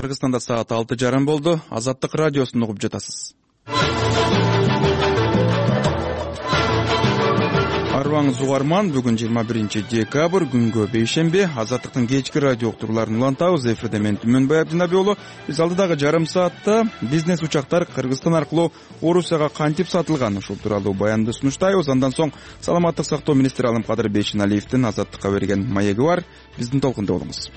Кыргызстанда саат 6:30 болду. Азаттык радиосун угуп жатасыз. Арбаңыз угарман, бүгүн 21-декабрь, күнгө бейшемби. Азаттыктын кечки радио уктурууларын улантабыз. Эфирде мен Түмөнбай Абдинабий уулу. Биз алдыдагы жарым саатта бизнес учактар Кыргызстан аркылуу Орусияга кантип сатылган, ушул тууралуу баянды сунуштайбыз. Андан соң саламаттык сактоо министри Алымкадыр Бейшеналиевдин Азаттыкка берген маеги бар. Биздин толкунда болуңуз.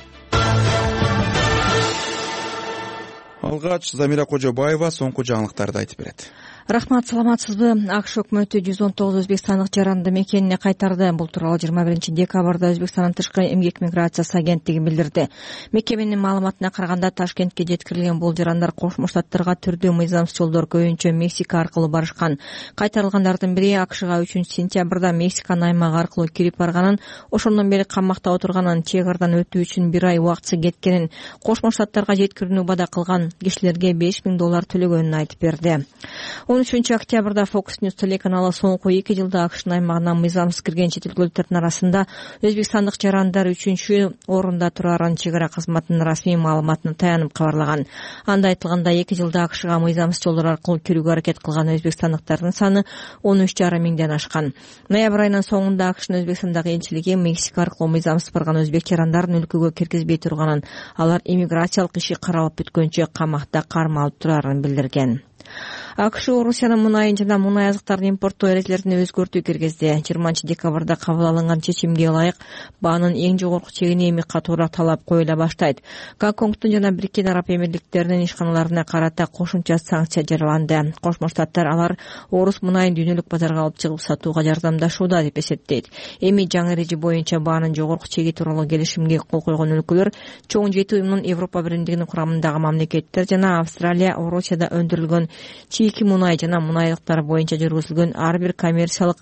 Алгач Замира Кожобаева соңку жаңылыктарды айтып берет. Рахмат, саламатсызбы? АКШ өкмөтү 119 өзбекстандык жаранды мекенине кайтарды. Бул тууралуу 21-декабрда Өзбекстандын тышкы эмгек миграциясы агенттиги билдирди. Мекеменин маалыматына караганда, Ташкентке жеткирилген бул жарандар Кошмо Штаттарга түрдүү мыйзамсыз жолдор көбүнчө Мексика аркылуу барышкан. Кайтарылгандардын бири АКШга 3-сентябрда Мексиканын аймагы аркылуу кирип барганын, ошондон бери камакта отурганын, чек ардан өтүү үчүн 1 ай убактысы кеткенин, Кошмо Штаттарга жеткирүүнү убада кылган, кишилерге $5,000 төлөгөнүн айтып берди. 13-октябрда Fox News телеканалы соңку 2 жылда АКШнын аймагына мыйзамсыз кирген чет өлкөлүктөрдүн арасында өзбекстандык жарандар 3-чү орунда турарын чек ара кызматынын расмий маалыматына таянып кабарлаган. Анда айтылганда, 2 жылда АКШга мыйзамсыз жолдор аркылуу кирүүгө аракет кылган өзбекстандыктардын саны 13,5 миңден ашкан. Ноябрь айынын соңунда АКШнын Өзбекстандагы элчилиги Мексика аркылуу мыйзамсыз барган өзбек жарандарын өлкөгө киргизбей турганын, алар иммиграциялык иши каралып бүткөнчө камакта кармалып турарын билдирген. АКШ Орусиянын мунайын жана мунай азыктарын импорттоо эрежелерин өзгөртүү киргизди. 20-декабрда кабыл алынган чечимге ылайык баанын эң жогорку чегине эми катуураак талап коюла баштайт. Гонконгдун жана Бириккен Араб Эмирликтеринин ишканаларына карата кошумча санкция жарыяланды. Кошмо Штаттар алар орус мунайын дүйнөлүк базарга алып чыгып сатууга жардамдашууда деп эсептейт. Эми жаңы эреже боюнча баанын жогорку чеги тууралуу келишимге кол койгон өлкөлөр чоң 7 уюмдун Европа биримдигинин курамындагы мамлекеттер жана Австралия, Орусияда өндүрүлгөн чийки мунай жана мунайлыктар боюнча жүргүзүлгөн ар бир коммерциялык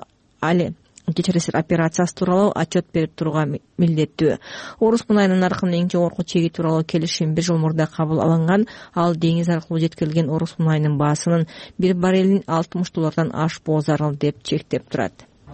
операциясы тууралуу отчет берип турууга милдеттүү. Орус мунайынын наркынын эң жогорку чеги тууралуу келишим 1 жыл мурда кабыл алынган. Ал деңиз аркылуу жеткирилген орус мунайынын баасынын 1 баррелин $60 ашпоо зарыл деп чектеп турат.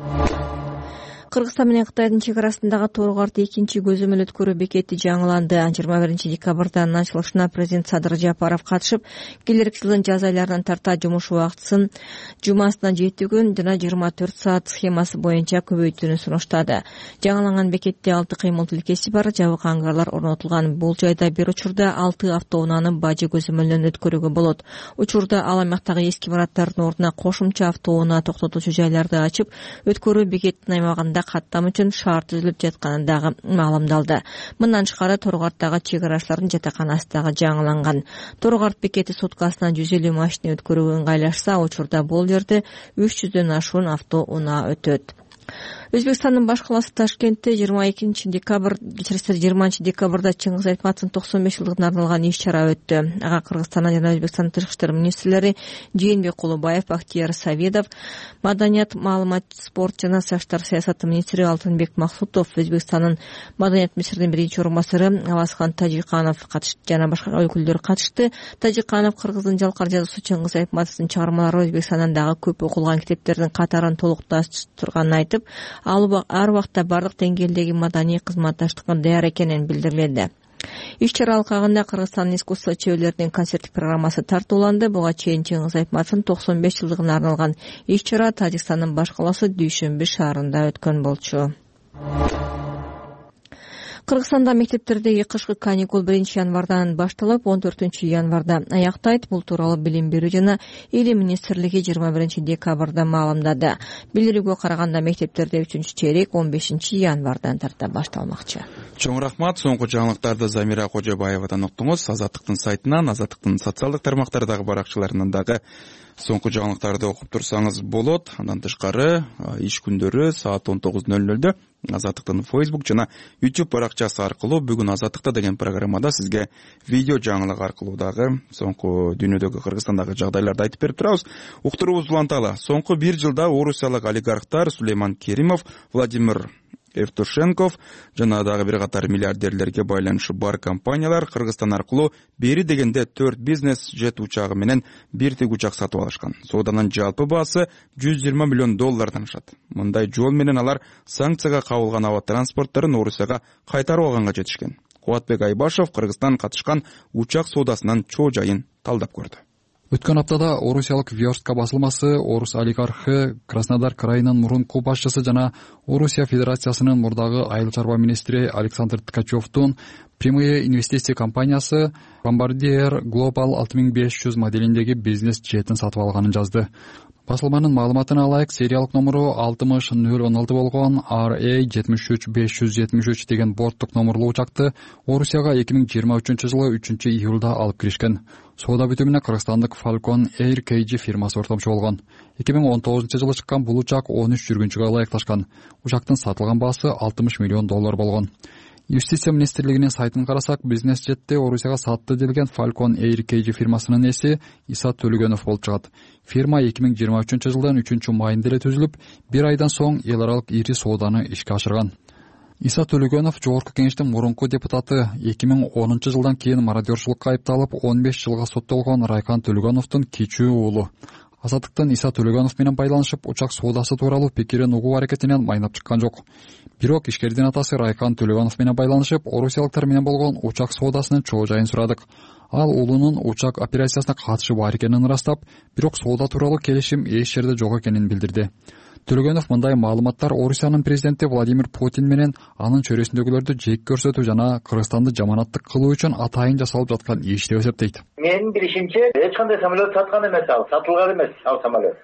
Кыргызстан менен Кытайдын чек арасындагы Тору-Карт 2-чи көзөмөл өткөрүү бекети жаңыланды. 21-декабрда ачылышына президент Садыр Жапаров катышып, келерки жылдын жаз айларынан тарта жумуш убактысын жумасына 7 күн жана 24 саат схемасы боюнча көбөйтүүнү сунуштады. Жаңыланган бекетте 6 кыймыл тилкеси бар, жабык ангарлар орнотулган. Бул жайда бир учурда 6 автоунааны бажы көзөмөлүнөн өткөрүүгө болот. Учурда ал аймактагы эски имараттардын ордуна кошумча автоунаа токтотуучу жайларды ачып, өткөрүү бекетинин аймагында каттам үчүн шаар түзүлүп жатканы дагы маалымдалды. Мындан тышкары Тору-Карттагы чек арачылардын жатаканасы дагы жаңыланган. Тору-Карт бекети суткасына 150 машина өткөрүүгө ыңгайлашса, учурда бул жерде 300дөн ашуун автоунаа өтөт. Өзбекстандын баш калаасы Ташкентте 20-декабрда Чыңгыз Айтматовдун 95 жылдыгына арналган иш-чара өттү. Ага Кыргызстан жана Өзбекстандын тышкы иштер министрлери Жээнбек Кулубаев, Бактияр Саведов, Маданият, маалымат, спорт жана саштар саясаты министри Алтынбек Максутов, Өзбекстандын маданият министринин биринчи орун басары Аласхан Тажиканов жана башка өкүлдөр катышты. Тажиканов Кыргыздын жалкар жазуучусу Чыңгыз Айтматовдун чыгармалары Өзбекстандан дагы көп окулган китептердин катарын толукташтырганын айтып, ар убакта бардык деңгээлдеги маданий кызматташтыкка даяр экенин билдирилди. Иш-чара алкагында Кыргызстандын искусство чеберлеринин концерттик программасы тартууланды. Буга чейин Чыңгыз Айтматовдун 95 жылдыгына арналган иш-чара Тажикстандын баш калаасы Дүйшөмбү шаарында өткөн болчу. Кыргызстанда мектептердеги кышкы каникул 1-январдан башталып, 14-январда аяктайт. Бул тууралуу Билим берүү жана Илим министрлиги 21-декабрда маалымдады. Билдирүүгө караганда мектептерде 3-чейрек 15-январдан тарта башталмакчы. Чоң рахмат. Соңку жаңылыктарды Замира Кожобаевадан уктуңуз. Азаттыктын сайтынан, Азаттыктын социалдык тармактардагы баракчаларынан дагы соңку жаңылыктарды окуп турсаңыз болот. Андан тышкары иш күндөрү саат 19:00 Азаттыктын Facebook жана YouTube баракчасы аркылуу бүгүн Азаттыкта деген программада сизге видео жаңылык аркылуу дагы соңку дүйнөдөгү Кыргызстандагы жагдайларды айтып берип турабыз. Уктуруубузду уланталы. Соңку 1 жылда орусиялык олигархтар Сулейман Керимов, Владимир Евтушенков жана дагы бир катар миллиардерлерге байланышы бар компаниялар Кыргызстан аркылуу бери дегенде 4 бизнес жет учагы менен бир тик учак сатып алышкан. Сооданын жалпы баасы $120 миллион ашат. Мындай жол менен алар санкцияга кабылган аба транспортторун Орусияга кайтарып алганга жетишкен. Кубатбек Айбашев Кыргызстан катышкан учак соодасынын чоо жайын талдап көрдү. Өткөн аптада орусиялык Верстка басылмасы орус олигархы Краснодар крайынын мурунку башчысы жана Орусия Федерациясынын мурдагы айыл чарба министри Александр Ткачевдун прямые инвестиция компаниясы Bombardier Global 6500 моделиндеги бизнес жетин сатып алганын жазды. Басылманын маалыматына ылайык, сериялык номуру 60016 болгон RA73573 деген борттук номурлуу учакты Орусияга 2023 жылы 3-июлда алып киришкен. Соода бүтүмүнө кыргызстандык Falcon Air KG фирмасы ортомчу болгон. 2019 жылы чыккан бул учак 13 жүргүнчүгө ылайыкташкан. Учактын сатылган баасы $60 миллион болгон. Юстиция министрлигинин сайтын карасак, бизнес жетти Орусияга сатты делген Falcon Air KG фирмасынын эси Иса Төлөгөнов болуп чыгат. Фирма 2023 жылдын 3-майында эле түзүлүп, бир айдан соң эл аралык ири сооданы ишке ашырган. Иса Төлөгөнов жогорку кеңештин мурунку депутаты, 2010 жылдан кийин мародерчулукка айыпталып 15 жылга соттолгон Райкан Төлөгөновдун кичүү уулу. Азаттыктын Иса Төлөгөнов менен байланышып, учак соодасы тууралуу пикирин угуу аракетинен майнап чыккан жок. Бирок ишкердин атасы Райкан Төлөгөнов менен байланышып, орусиялыктар менен болгон учак соодасынын чоо жайын сурадык. Ал уулунун учак операциясына катышы бар экенин ырастап, бирок соода тууралуу келишим эч жерде жок экенин билдирди. Төлөгөнов мындай маалыматтар Орусиянын президенти Владимир Путин менен анын чөйрөсүндөгүлөрдү жек көрсөтүү жана Кыргызстанды жаманаттык кылуу үчүн атайын жасалып жаткан иш деп эсептейт. Менин билишимче, эч кандай самолет саткан эмес, ал сатылган эмес ал самолет.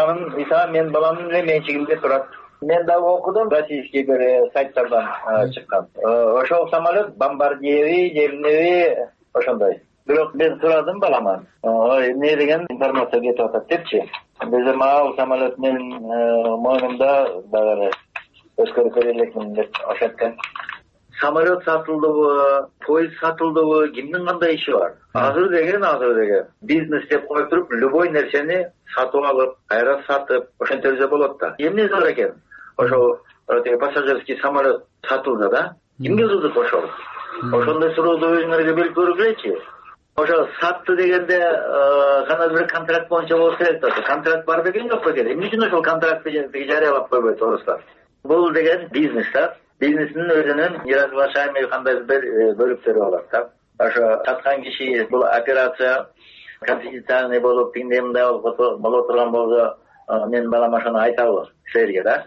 Иса мен баламдын эле менчигинде турат. Мен да окудум, российский бир сайттардан чыккан. Ошол самолет Bombardier жеринеби ошондой. Бирок мен сурадым баламан. Эмне деген информация кетип атат депчи. Биз мал самолет менен мойнумда дагы өскөрүп элекмин деп ошенткен. Самолет сатылдыбы, поезд сатылдыбы, кимдин кандай иши бар? Азыр деген бизнес деп коюп туруп, любой нерсени сатып алып, кайра сатып, ошентсе болот да. Эмне зор экен? Ошол пассажирский самолет сатылды да. Кимге кызык ошол? Ошондой суроону өзүңөргө берип көргүлөчү. Ошо сатты дегенде кандай бир контракт боюнча болсо керек да. Контракт бар бекен жок бекен? Эмне үчүн ошол контрактты жарыялап койбойт орустар? Бул деген бизнес да. Бизнестин өзүнүн неразглашаемый кандай бир бөлүктөрү болот да. Ошо саткан киши бул операция конфиденциальный болуп, мындай боло турган болсо, мен балам ошону айтабы силерге да.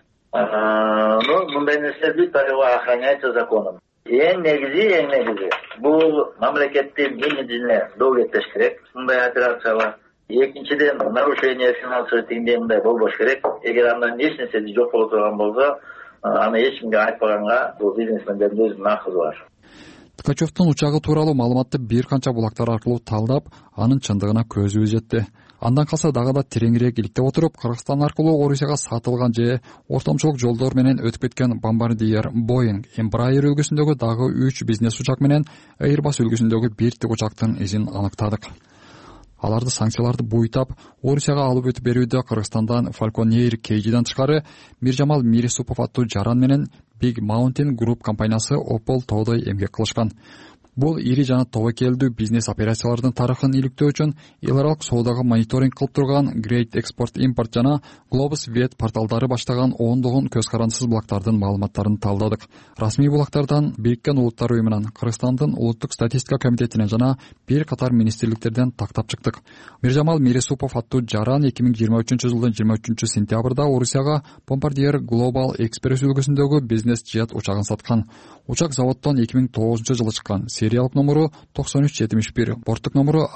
Мындай нерселерди охраняется законом. Эң негизи бул мамлекеттин имиджине доо кетпеш керек. Мындай операциялар. Экинчиден, нарушение финансовый мындай болбош керек. Эгер андан эч нерсе жок боло турган болсо, аны эч кимге айтпаганга бул бизнесмендердин өзүнүн акысы бар. Ткачевдун учагы тууралуу маалыматты бир канча булактар аркылуу талдап, анын чындыгына көзүбүз жетти. Андан калса дагы да тереңирээк иликтеп отуруп, Кыргызстан аркылуу Орусияга сатылган же ортомчулук жолдор менен өтүп кеткен Bombardier, Boeing, Embraer үлгүсүндөгү дагы 3 бизнес учак менен Airbus үлгүсүндөгү бир тик учактын изин аныктадык. Аларды санкцияларды буйтап, Орусияга алып өтүп берүүдө Кыргызстандан Falcon Air KG'ден тышкары Миржамал Мирисупов аттуу жаран менен Big Mountain Group компаниясы Opel тоодой эмгек кылышкан. Бул ири жана тобокелдүү бизнес операциялардын тарыхын иликтөө үчүн эл аралык соодага мониторинг кылып турган Great Export Import жана Globus Vet порталдары баштаган ондогон көз карандысыз булактардын маалыматтарын талдадык. Расмий булактардан Бириккен Улуттар уюмунан, Кыргызстандын улуттук статистика комитетинен жана бир катар министрликтерден тактап чыктык. Миржамал Мирисупов аттуу жаран 2023 жылдын 23 сентябрда Орусияга Bombardier Global Express үлгүсүндөгү бизнес жет учагын саткан. Учак заводдон 2009 жылы чыккан. Сериялык номуру 9371, борттук номуру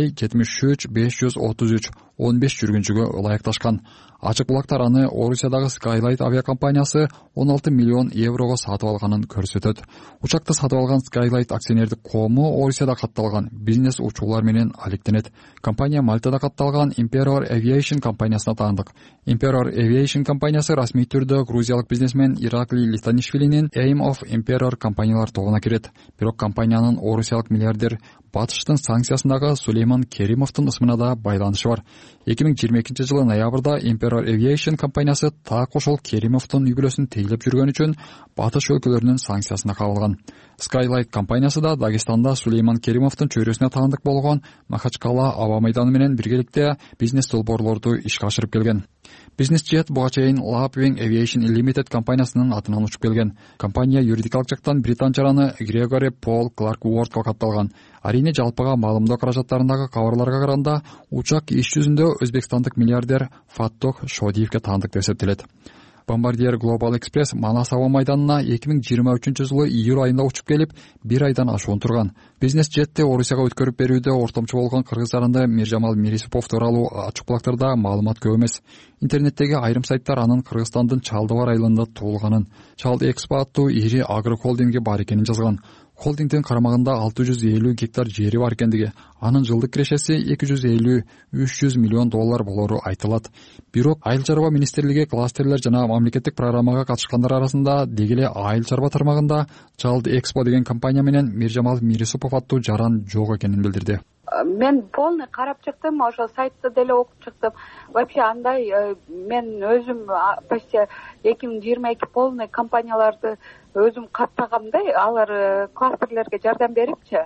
RA73533, 15 жүргүнчүгө ылайыкташкан. Ачык булактар аны Орусиядагы Skylight авиакомпаниясы 16 миллион еврого сатып алганын көрсөтөт. Учакты сатып алган Skylight акционердик коому Орусияда катталган бизнес учуулар менен алектенет. Компания Мальтада катталган Emperor Aviation компаниясына таандык. Emperor Aviation компаниясы расмий түрдө грузиялык бизнесмен Ираклий Листанишвилинин Aim of Emperor компаниялар тобуна кирет. Бирок компаниянын орусиялык миллиардер Батыштын санкциясындагы Сулейман Керимовдун ысымына да байланышы бар. 2022 жылы ноябрда Emperor Aviation компаниясы так ошол Керимовдун үй бүлөсүн тейлеп жүргөн үчүн Батыш өлкөлөрүнүн санкциясына кабылган. Skylight компаниясы да Дагестанда Сулейман Керимовдун чөйрөсүнө таандык болгон Махачкала аба майданы менен биргеликте бизнес долбоорлорду ишке ашырып келген. BusinessJet буга чейин Lapwing Aviation Limited компаниясынын атынан учуп келген. Компания юридикалык жактан британ жараны Грегори Пол Кларк Уордко катталган. Арийне жалпыга маалымдоо каражаттарындагы кабарларга караганда учак иш жүзүндө өзбекстандык миллиардер Фаттох Шодиевге таандык деп эсептелет. Bombardier Global Express Манас аба майданына 2023-жылы июль айында учуп келип, 1 айдан ашуун турган. BusinessJet'те Орусияга өткөрүп берүүдө ортомчу болгон кыргыз жаранды Миржамал Мирисипов тууралуу ачык булактарда маалымат көп эмес. Интернеттеги айрым сайттар анын Кыргызстандын Чалдыбар айылында туулганын, Чалды Экспо аттуу ири агрохолдинги бар экенин жазган. Холдингдин карамагында 650 гектар жери бар экендиги, анын жылдык кирешеси 250-300 миллион доллар болору айтылат. Бирок Айыл чарба министрлиги кластерлер жана мамлекеттик программага катышкандар арасында дегеле Айыл чарба тармагында Чалды Экспо деген компания менен Миржамал Мирисипов аттуу жаран жок экенин билдирди. Мен полный карап чыктым, ошо сайтты деле окуп чыктым. Вообще андай мен өзүм почти 2022 полный компанияларды өзүм каттагамдай, алар кластерлерге жардам берипчи.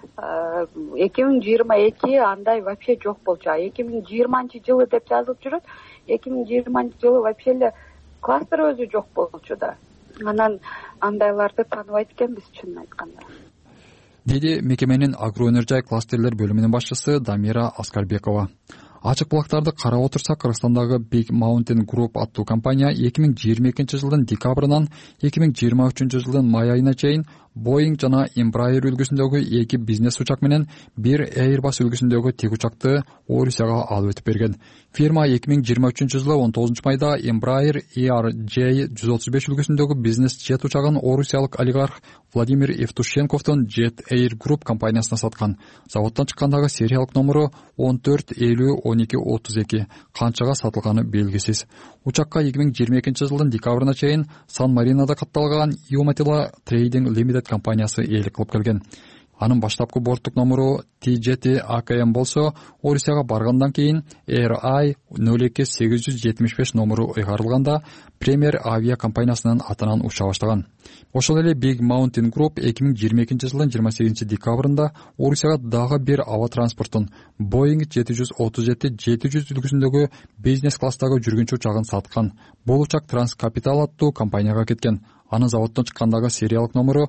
2022 андай вообще жок болчу. 2020-жылы деп жазылып жүрөт. 2020-жылы вообще эле кластер өзү жок болчу да. Анан андайларды тааныбайт экенбиз, чынын айтканда. Деди мекеменин агроэнержай кластерлер бөлүмүнүн башчысы Дамира Аскарбекова. Ачык булактарды карап отурсак, Кыргызстандагы Big Mountain Group аттуу компания 2022-жылдын декабрынан 2023-жылдын май айына чейин Boeing жана Embraer үлгүсүндөгү 2 бизнес учак менен 1 Airbus үлгүсүндөгү тик учакты Орусияга алып өтүп берген. Фирма 2023-жылы 19 майда Embraer ERJ-135 үлгүсүндөгү BusinessJet учагын орусиялык олигарх Владимир Евтушенковдун Jet Air Group компаниясына саткан. Заводдон чыккандагы сериялык номеру 14501232, канчага сатылганы белгисиз. Учакка 2022-жылдын декабрына чейин Сан-Маринада катталган Юматила Trading Limited компаниясы ээлик кылып келген. Анын баштапкы борттук номеру TJT AKM болсо, Орусияга баргандан кийин RI 02875 номеру ыйгарылганда Premier Avia компаниясынын атынан уча баштаган. Ошол эле Big Mountain Group 2022-жылдын 28 декабрында Орусияга дагы бир аба транспортун Boeing 737-700 үлгүсүндөгү бизнес класстагы жүргүнчү учагын саткан. Бул учак Транскапитал аттуу компанияга кеткен. Анын заводдон чыккандагы сериялык номеру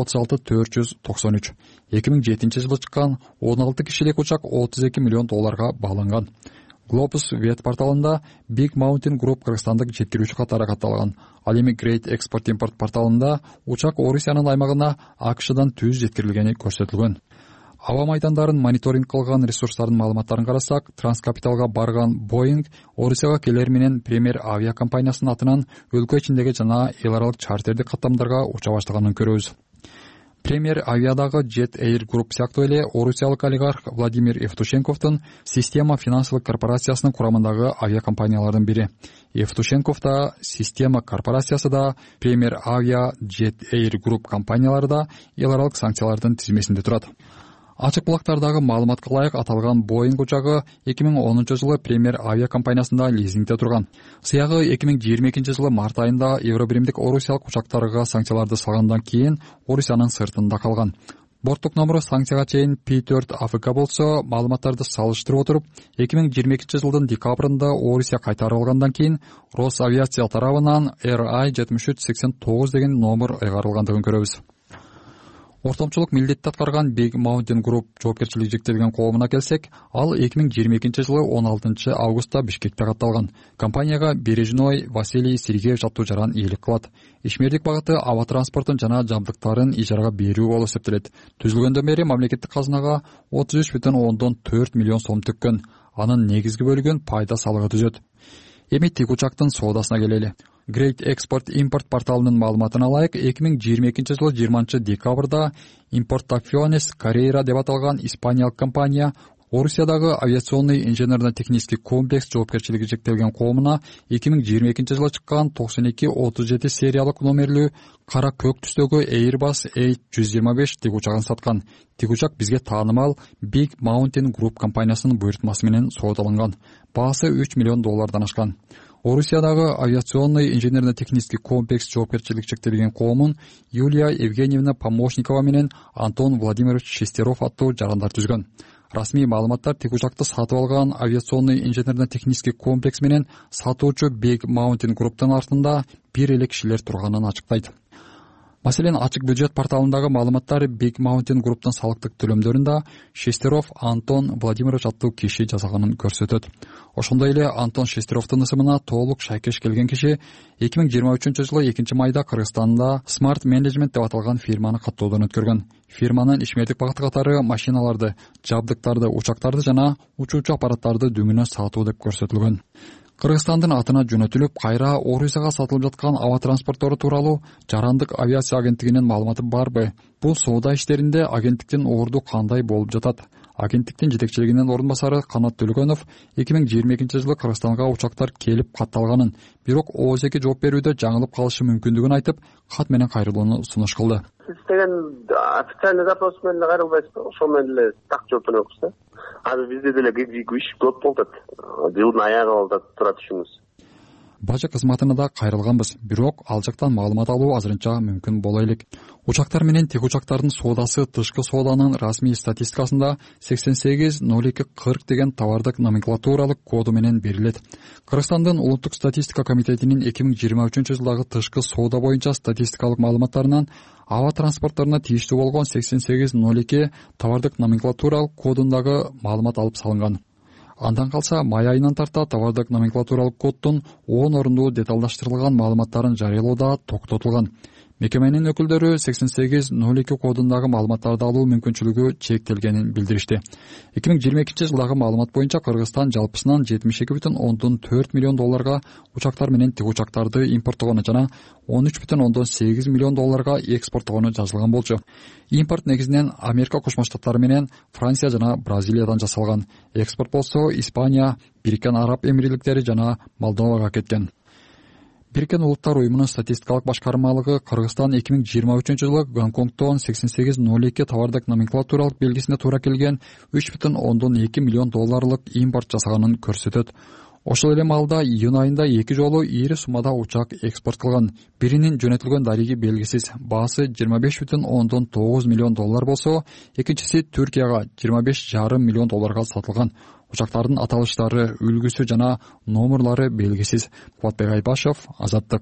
36493. 2007-жылы чыккан 16 кишилик учак 32 миллион долларга бааланган. Globus веб порталында Big Mountain Group кыргызстандык жеткирүүчү катары катталган. Ал эми Great Export Import порталында учак Орусиянын аймагына АКШдан түз жеткирилгени көрсөтүлгөн. Аба майдандарын мониторинг кылган ресурстардын маалыматтарын карасак, Транскапиталга барган Boeing Орусияга келер менен Premier Avia компаниясынын атынан өлкө ичиндеги жана эл аралык чартердик каттамдарга уча баштаганын көрөбүз. Premier Avia'дагы Jet Air Group сыяктуу эле орусиялык олигарх Владимир Евтушенковдун Система финансылык корпорациясынын курамындагы авиакомпаниялардын бири. Евтушенков да, Система корпорациясы да, Premier Avia, Jet Air Group компаниялары да эл аралык санкциялардын тизмесинде турат. Ачык булактардагы маалыматка ылайык аталган Boeing учагы 2010-жылы Premier Avia компаниясында лизингде турган. Сыягы 2022-жылы март айында Евробиримдик орусиялык учактарга санкцияларды салгандан кийин Орусиянын сыртында калган. Борттук номеру санкцияга чейин P4 AFK болсо, маалыматтарды салыштырып отуруп, 2022-жылдын декабрында Орусия кайтарып алгандан кийин Росавиация тарабынан RI 7389 деген номер ыйгарылгандыгын көрөбүз. Ортомчулук милдетти аткарган Big Mountain Group жоопкерчилиги чектелген коомуна келсек, ал 2022-жылы 16 августта Бишкекте катталган. Компанияга Бережной Василий Сергеевич аттуу жаран ийгилик кылат. Ишмердик багыты аба транспортун жана жабдыктарын ижарага берүү болуп эсептелет. Түзүлгөндөн бери мамлекеттик казынага 33,4 миллион сом төккөн. Анын негизги бөлүгүн пайда салыгы түзөт. Эми тик учактын соодасына келели. Great Export Import порталынын маалыматына ылайык, 2022-жылы 20 декабрда Importaciones Carrera деп аталган испаниялык компания Орусиядагы авиационный инженерно-технический комплекс жоопкерчилиги чектелген коомуна 2022-жылы чыккан 9237 сериялык номерлүү кара көк түстөгү Airbus A125 тик учагын саткан. Тик учак бизге таанымал Big Mountain Group компаниясынын буйртмасы менен соодаланган. Баасы 3 миллион доллардан ашкан. Орусиядагы авиационный инженерно-технический комплекс жоопкерчилиги чектелген коомун Юлия Евгеньевна Помощникова менен Антон Владимирович Шестеров аттуу жарандар түзгөн. Расмий маалыматтар тик учакты сатып алган авиационный инженерно-технический комплекс менен сатуучу Big Mountain Group'тун артында бир эле кишилер турганын ачыктайт. Маселен, ачык бюджет порталындагы маалыматтар Big Mountain Group'тун салыктык төлөмдөрүндө Шестеров Антон Владимирович аттуу киши жасаганын көрсөтөт. Ошондой эле Антон Шестеровдун ысымына толук шайкеш келген киши 2023-жылы 2-майда Кыргызстанда Smart Management деп аталган фирманы каттоодон өткөргөн. Фирманын ишмердик багыты катары машиналарды, жабдыктарды, учактарды жана учуучу аппараттарды дүңүнө сатуу деп көрсөтүлгөн. Кыргызстандын атына жөнөтүлүп, кайра Орусияга сатылып жаткан аба транспорттору тууралуу Жарандык авиация агенттигинин маалыматы барбы? Бул соода иштеринде агенттиктин орду кандай болуп жатат? Агенттиктин жетекчилигинин орун басары Канат Төлөгөнов 2022-жылы Кыргызстанга учактар келип катталганын, бирок ООЗ-ге жооп берүүдө жаңылып калышы мүмкүндүгүн айтып, кат менен кайрылууну сунуш кылды. Сиз деген официальный запрос менен кайрылбайсызбы? Ошол менен эле так жооп беребиз да. Азыр бизде деле иш көп болуп атат. Жылдын аягы болуп атат турат ишибиз. Бажа кызматына да кайрылганбыз, бирок ал жактан маалымат алуу азырынча мүмкүн боло элек. Учактар менен тек учактардын соодасы тышкы сооданын расмий статистикасында 880240 деген товардык номенклатуралык коду менен берилет. Кыргызстандын улуттук статистика комитетинин 2023-жылдагы тышкы соода боюнча статистикалык маалыматтарынан аба транспортторуна тийиштүү болгон 8802 товардык номенклатуралык кодундагы маалымат алып салынган. Андан калса май айынан тарта товардык номенклатуралык коддун 10 орундуу деталдаштырылган маалыматтарын жарыялоо да токтотулган. Мекеменин өкүлдөрү 8802 кодундагы маалыматтарды алуу мүмкүнчүлүгү чектелгенин билдиришти. 2022-жылдагы маалымат боюнча Кыргызстан жалпысынан $72,4 миллион учактар менен тик учактарды импорттогону жана $13,8 миллион экспорттогону жазылган болчу. Импорт негизинен Америка Кошмо Штаттары менен Франция жана Бразилиядан жасалган. Экспорт болсо Испания, Бириккен Араб Эмирликтери жана Молдовага кеткен. Бириккен Улуттар уюмунун статистикалык башкармалыгы Кыргызстан 2023-жылы Гонконгдон 8802 товардык номенклатуралык белгисине туура келген $3,2 миллион импорт жасаганын көрсөтөт. Ошол эле маалда июнь айында 2 жолу ири суммада учак экспорт кылган. Биринин жөнөтүлгөн дариги белгисиз, баасы $25,9 миллион болсо, экинчиси Түркияга $25,5 миллион сатылган. Учактардын аталыштары, үлгүсү жана номерлары белгисиз. Кубатбек Айбашев, Азаттык.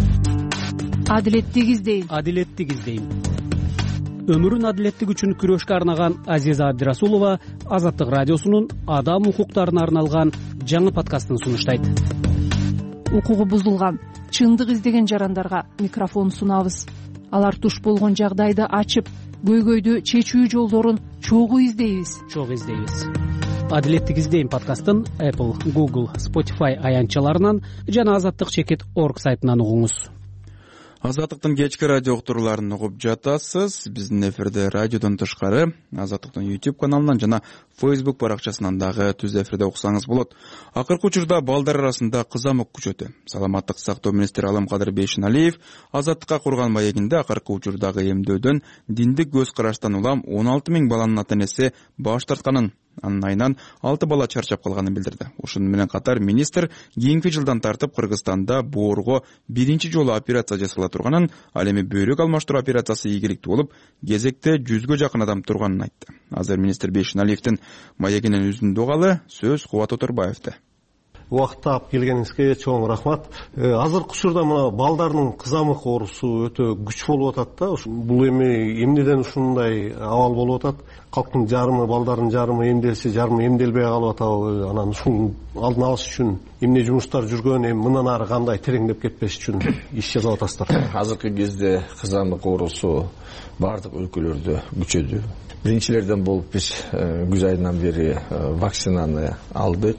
Адилеттик издейм. Өмүрүн адилеттик үчүн күрөшкө арнаган Азиза Абдирасулова Азаттык радиосунун адам укуктарына арналган жаңы подкастын сунуштайт. Укугу бузулган, чындык издеген жарандарга микрофон сунабыз. Алар туш болгон жагдайды ачып, көйгөйдү чечүү жолдорун чогуу издейбиз. Адилеттик издейм подкастын Apple, Google, Spotify аянтчаларынан жана azattik.org сайтынан угуңуз. Азаттыктын кечки радио уктурууларын угуп жатасыз. Биздин эфирде радиодон тышкары Азаттыктын YouTube каналынан жана Facebook баракчасынан дагы түз эфирде уксаңыз болот. Акыркы учурда балдар арасында кызамык күчөтү. Саламаттык сактоо министри Аламкадыр Бейшеналиев Азаттыкка курган маегинде акыркы учурдагы эмдөөдөн диндик көз караштан улам 16 000 баланын ата-энеси баш тартканын, анын айынан 6 бала чарчап калганын билдирди. Ушуну менен катар министр кийинки жылдан тартып Кыргызстанда боорго биринчи жолу операция жасала турганын, ал эми бөйрөк алмаштыруу операциясы ийгиликтүү болуп, кезекте 100гө жакын адам турганын айтты. Азыр министр Бейшеналиевдин маегинен үзүндү угалы сөз Кубат Оторбаевде. Убакытта алып келгениңизге чоң рахмат. Азыркы учурда мына балдардын кызамык оорусу өтө күч болуп атат да. Бул эми эмнеден ушундай абал болуп атат? Калктын жарымы, балдардын жарымы эмделсе, жарымы эмделбей калып атабы? Анан ушунун алдын алыш үчүн эмне жумуштар жүргөн, эми мындан ары кандай тереңдеп кетпеш үчүн иш жасап атасыздар? Азыркы кезде кызамык оорусу бардык өлкөлөрдө күчөдү. Биринчилерден болуп биз күз айынан бери вакцинаны алдык.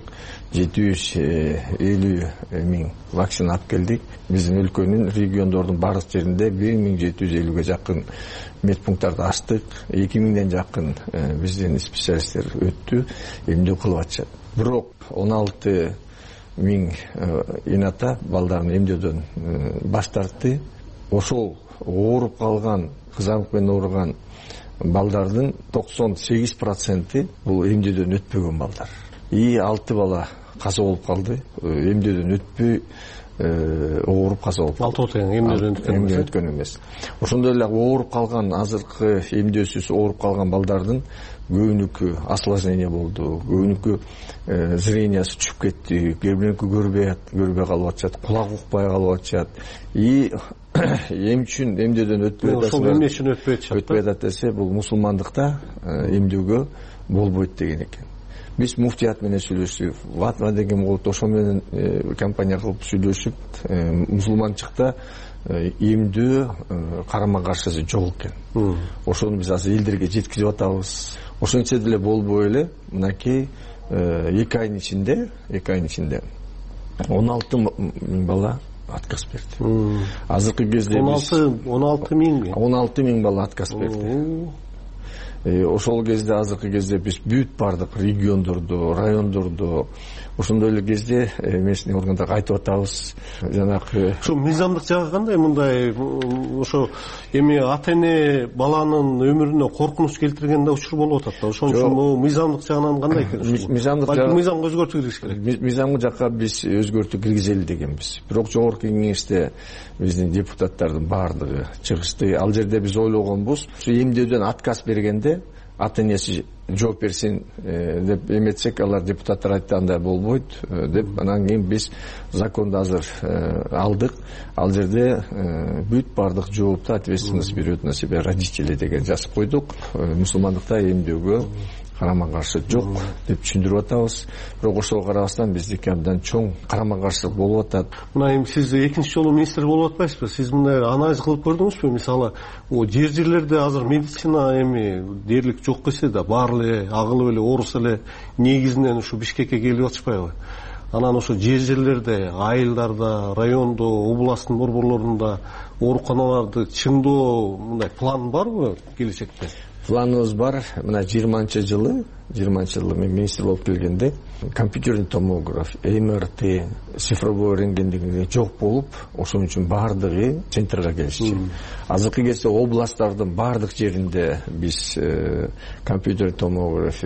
750 000 вакцина алып келдик. Биздин өлкөнүн региондордун бардык жеринде 1750ге жакын медпункттарды ачтык. 2000ден жакын биздин специалисттер өттү, эмдөө кылып атышат. Бирок 16 000 ината балдарын эмдөөдөн баш тартты. Ошол ооруп калган, кызамык менен ооруган балдардын 98% бул эмдөөдөн өтпөгөн балдар. 6 бала каза болуп калды. Эмдөөдөн өтпөй ооруп каза болуп ал тең эмне өткөн эмес. Ошондой эле ооруп калган азыркы эмдөөсүз ооруп калган балдардын көбүнүкү осложнение болду, көбүнүкү зрениясы түшүп кетти, кээ бирөөнүкү көрбөй калып атышат, кулак укпай калып атышат. И эм үчүн эмдөөдөн өтпөй атат. Ошол эмне үчүн өтпөй атат десе, бул мусулмандыкта эмдөөгө болбойт деген экен. Биз муфтият менен сүйлөшүп, ватва деген болот, ошол менен компания кылып сүйлөшүп, мусулманчыкта эмдөө карама каршысы жок экен. Ошону биз азыр элдерге жеткизип атабыз. Ошончо деле болбой эле мынакей 2 айдын ичинде 16 миң бала отказ берди. Азыркы кезде 16 миң бала отказ берди. Ошол кезде азыркы кезде биз бүт бардык региондордо, райондордо ошондой эле кезде местный органдарга айтып атабыз. Жанагы ошо мыйзамдык жагы кандай? Мындай ошо эми ата эне баланын өмүрүнө коркунуч келтиргенде учур болуп атат да. Ошон үчүн мыйзамдык жагынан кандай экен? Мыйзамга өзгөртүү киргизиш керек. Мыйзамга жакка биз өзгөртүү киргизели дегенбиз. Бирок жогорку кеңеште биздин депутаттардын баардыгы чыгышты. Ал жерде биз ойлогонбуз, эмдөөдөн отказ бергенде ата энеси жооп берсин деп эметсек, алар депутаттар айтты андай болбойт деп, анан кийин биз законду азыр алдык. Ал жерде бүт бардык жоопту ответственность берет на себя родители деген жазып койдук. Мусулмандыкта эмдөөгө карама каршы жок деп түшүндүрүп атабыз. Бирок ошого карабастан биздики абдан чоң карама каршылык болуп атат. Мына эми сиз экинчи жолу министр болуп атпайсызбы? Сиз мындай анализ кылып көрдүңүзбү? Мисалы, жерлерде азыр медицина эми дээрлик жок десе да, бар эле агылып эле орус эле негизинен ушу Бишкекке келип атышпайбы? Анан ошо жерлерде, айылдарда, райондо, областтын борборлорунда ооруканаларды чыңдоо мындай план барбы келечекте? Планыбыз бар. Мына 20 жылы мен министр болуп келгенде компьютерный томограф, МРТ, цифровой рентген деген жок болуп, ошон үчүн баардыгы центрге келишти. Азыркы кезде областтардын баардык жеринде биз компьютерный томограф,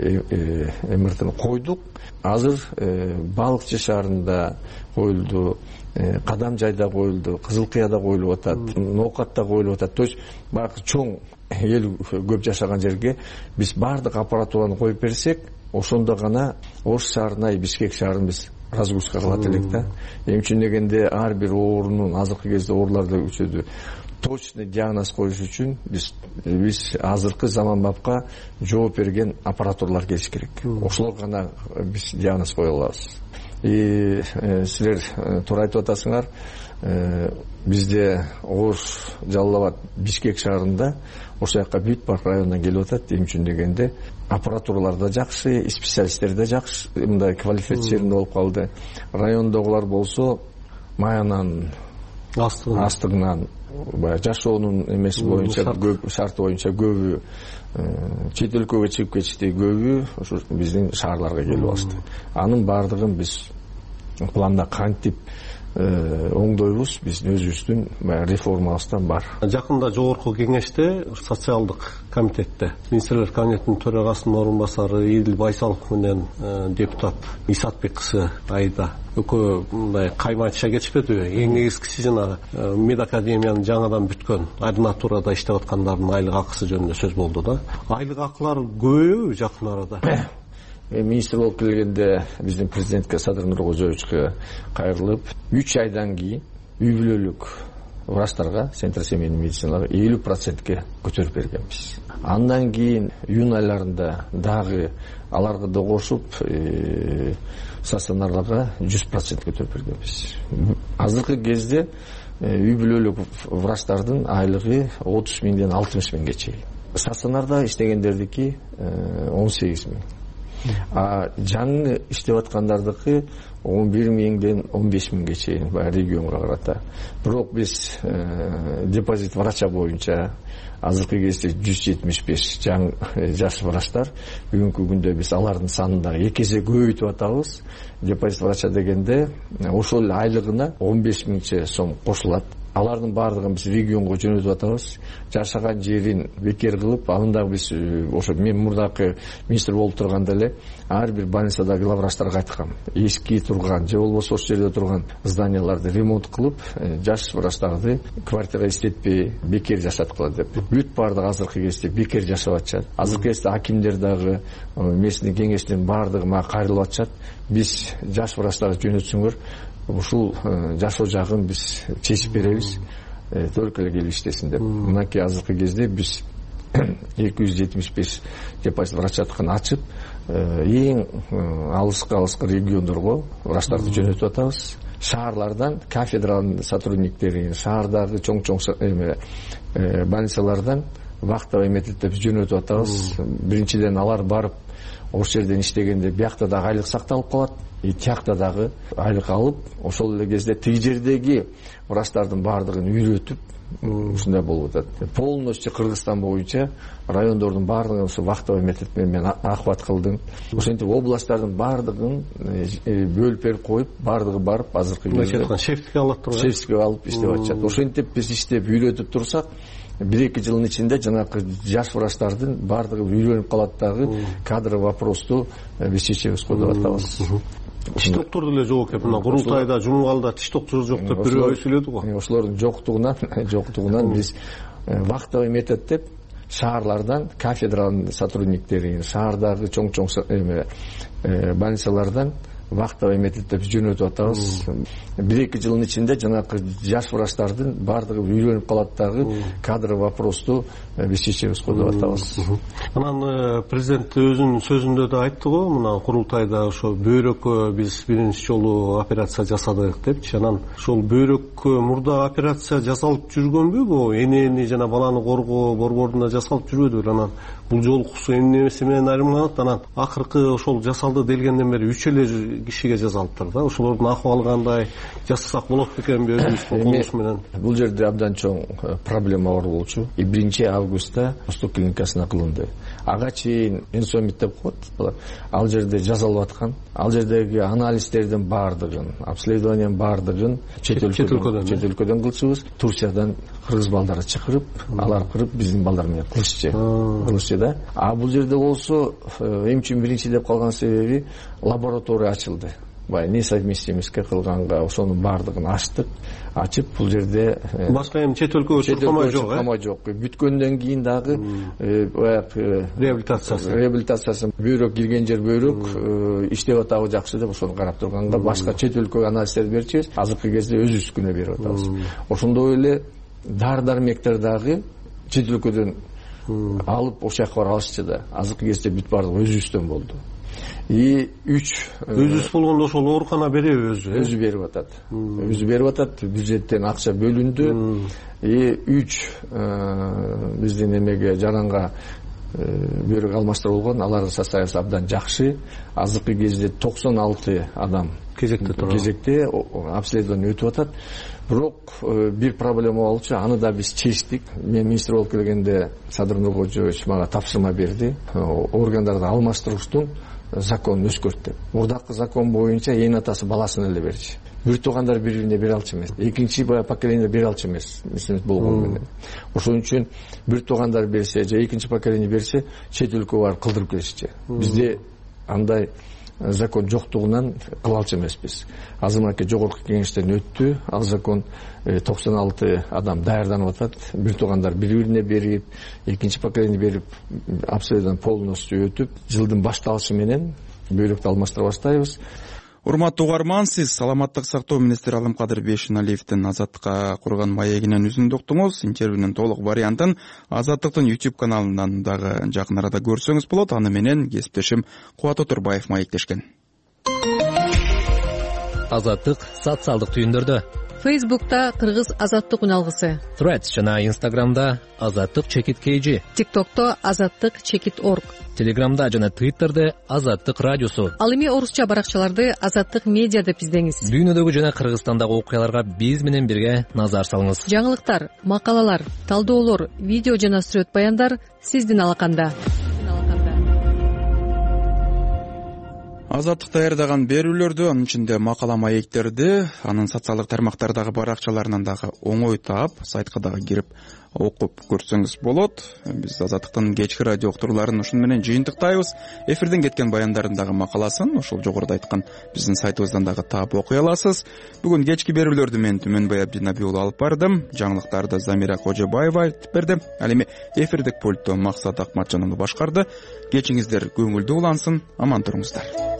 МРТни койдук. Азыр Балыкчы шаарында коюлду, Кадам жайда коюлду, Кызыл Кыяда коюлуп атат, Ноокатта коюлуп атат. То есть баягы чоң эл көп жашаган жерге биз баардык аппаратураны коюп берсек, ошондо гана Ош шаарына, Бишкек шаарын биз разгрузка кылат элек да. Эми үчүн дегенде ар бир оорунун, азыркы кезде оорулар да көчөдү, точный диагноз коюш үчүн биз азыркы заманбапка жооп берген аппаратуралар келиш керек. Ошолор гана биз диагноз кое алабыз. Силер туура айтып атасыңар. Бизде Ош, Жалал Абад, Бишкек шаарында ошол жака бүт бар райондан келип атат. Эми үчүн дегенде аппаратуралар да жакшы, специалисттер да жакшы, мындай квалифицированный болуп калды. Райондогулар болсо маянан, астыгынан, жашоонун эмеси боюнча, шарты боюнча көбү чет өлкөгө чыгып кетишти, көбү ошо биздин шаарларга келип алышты. Анын баардыгын биз планда кантип оңдойбуз, биздин өзүбүздүн реформабыздан бар. Жакында жогорку кеңеште, социалдык комитетте министрлер кабинетинин төрагасынын орун басары Идил Байсалов менен депутат Исатбек кызы Айда экөө мындай каймача кетишпедиби? Эң негизгиси жанагы медакадемиянын жаңадан бүткөн ординатурада иштеп аткандардын айлык акысы жөнүндө сөз болду да. Айлык акылар көбөйбү жакын арада? Министр болуп келгенде биздин президентке Садыр Нуркожоевичке кайрылып, 3 айдан кийин үй бүлөлүк врачтарга, центр семейный медициналарга 50%ке көтөрүп бергенбиз. Андан кийин июнь айларында дагы аларга да кошуп стационарларга 100% көтөрүп бергенбиз. Азыркы кезде үй бүлөлүк врачтардын айлыгы 30 миңден 60 миңге чейин. Стационарда иштегендердики 18 миң. Жаңы иштеп аткандардыкы 11 миңден 15 миңге чейин регионго карата. Бирок биз депозит врача боюнча азыркы кезде 175 жаш врачтар, бүгүнкү күндө биз алардын санын да 2 эсе көбөйтүп атабыз. Депозит врача дегенде ошол айлыгына 15 миңче сом кошулат. алардын баардыгын биз регионго жөнөтүп атабыз. Жашаган жерин бекер кылып, анда биз ошо мен мурдакы министр болуп турганда эле ар бир больницада главврачтарга айткам. Эски турган же болбосо ошол жерде турган зданияларды ремонт кылып, жаш врачтарды квартира иштетпей бекер жашаткыла деп. Бүт баардыгы азыркы кезде бекер жашап атышат. Азыркы кезде акимдер дагы, местный кеңештин баардыгы мага кайрылып атышат. Биз жаш врачтарды жөнөтсөңөр, ушул жашоо жагын биз чечип беребиз. Только эле келип иштесин деп. Мынакей азыркы кезде биз 275 депозит врачатканы ачып, эң алыска региондорго врачтарды жөнөтүп атабыз. Шаарлардан кафедралын сотрудниктерин, шаардагы чоң больницалардан вахтовый методдо биз жөнөтүп атабыз. Биринчиден алар барып ошол жерден иштегенде биякта дагы айлык сакталып калат, тиякта дагы айлык алып, ошол эле кезде тиги жердеги врачтардын баардыгын үйрөтүп, ушундай болуп атат. Полностью Кыргызстан боюнча райондордун баардыгын ошо вахтовый метод менен охват кылдым. Ошентип областтардын баардыгын бөлүп берип коюп, баардыгы барып азыркы кезде шефтикке алып турган. Шефтикке алып иштеп атышат. Ошентип биз иштеп үйрөтүп турсак, 1-2 жылдын ичинде жанагы жаш врачтардын баардыгы үйрөнүп калат дагы, кадр вопросту биз чечебиз го деп атабыз. Тиш доктор деле жок экен. Мына курултайда жумгалда тиш доктор жок деп бирөө сүйлөдү го. Ошолордун жоктугунан биз вахтовый метод деп шаарлардан кафедралын сотрудниктерин, шаардагы чоң больницалардан вахтовый методдо биз жөнөтүп атабыз. 1-2 жылдын ичинде жанагы жаш врачтардын баардыгы үйрөнүп калат дагы, кадр вопросту биз чечебиз го деп атабыз. Анан президент өзүнүн сөзүндө да айтты го, мына курултайда ошо бөйрөккө биз биринчи жолу операция жасадык депчи. Анан ошол бөйрөккө мурда операция жасалып жүргөнбү? Бу энени жана баланы коргоо борборунда жасалып жүрбөдүбү? Анан бул жолкусу эмнеси менен айырмаланат? Анан акыркы ошол жасалды делгенден бери 3 эле кишиге жасалыптыр да. Ошолордун акыбалы кандай, жасасак болот бекенби өзүбүздүн колубуз менен? Бул жерде абдан чоң проблема бар болчу. 1 августта Восток клиникасына кылынды. Ага чейин инсомит деп коет. Ал жерде жазалып аткан. Ал жердеги анализдердин баардыгын, обследованиянын баардыгын чет өлкөдөн кылчубуз. Турциядан кыргыз балдарды чакырып, алар кырып биздин балдар менен кылышчы да. А бул жерде болсо эмчи биринчи деп калган себеби лаборатория ачылды. Бай несовместимостьке кылганга ошонун баардыгын ачып бул жерде башка эми чет өлкөгө чыккама жок. Бүткөндөн кийин дагы баягы реабилитациясы бөйрөк кирген жер бөйрөк иштеп атабы жакшы деп ошону карап турганга башка чет өлкөгө анализдерди берчүбүз. Азыркы кезде өзүбүз күнөө берип атабыз. Ошондой эле дары-дармектер дагы чет өлкөдөн алып ошол жака барып алышчы да. Азыркы кезде бүт баардыгы өзүбүздөн болду. Өзүбүз болгондо ошол оорукана береби өзү берип атат. Өзү берип атат, бюджеттен акча бөлүндү. 3 биздин эмеге жаранга бөйрөк алмаштыруу болгон, алардын состояниясы абдан жакшы. Азыркы кезде 96 адам кезекте обследование өтүп атат. Бирок бир проблема болчу, аны да биз чечтик. Мен министр болуп келгенде Садыр Нуркожоевич мага тапшырма берди. Органдарды алмаштырууштун законун өзгөрттү. Мурдакы закон боюнча эң атасы баласын эле берчү. Бир туугандар бири-бирине бере алчу эмес. Экинчи поколение бере алчу эмес. Болгон менен. Ошон үчүн бир туугандар берсе же экинчи поколение берсе, чет өлкөгө барып кылдырып келишчи. Бизде андай закон жоктугунан кыла алчу эмеспиз. Азыркы жогорку кеңештен өттү. Ал закон 96 адам даярданып атат. Бир туугандар бири-бирине берип, экинчи поколение берип, абсолютно полностью өтүп, жылдын башталышы менен бөйрөктү алмаштыра баштайбыз. Урматтуу угарман, сиз саламаттык сактоо министри Алымкадыр Бейшеналиевдин Азаттыкка курган маегинен үзүндү уктуңуз. Интервьюнун толук вариантын Азаттыктын YouTube каналынан дагы жакын арада көрсөңүз болот. Аны менен кесиптешим Кубат Отурбаев маектешкен. Азаттык социалдык түйүндөрдө. Facebook'ta Kırgız Azatlık Unalgısı. Threads жана Instagram'da Azatlık Çekit KG. TikTok'ta Azatlık Çekit Org. Telegram'da жана Twitter'de Azatlık Radyosu. Ал эми орусча баракчаларды Azatlık Media деп издеңиз. Дүйнөдөгү жана Кыргызстандагы окуяларга биз менен бирге назар салыңыз. Жаңылыктар, макалалар, талдоолор, видео жана сүрөт баяндар сиздин алаканда. Азаттык даярдаган берүүлөрдү, анын ичинде макала маектерди, анын социалдык тармактардагы баракчаларынан дагы оңой таап, сайтка дагы кирип окуп көрсөңүз болот. Биз Азаттыктын кечки радио уктурууларын ушун менен жыйынтыктайбыз. Эфирден кеткен баяндардын дагы макаласын ошол жогоруда айткан биздин сайтыбыздан дагы таап окуй аласыз. Бүгүн кечки берүүлөрдү мен Түмөнбай Абдинабий уулу алып бардым. Жаңылыктарды Замира Кожобаева айтып берди. Ал эми эфирдик пультту Максат Акматжанов башкарды. Кечиңиздер көңүлдүү улансын, аман туруңуздар.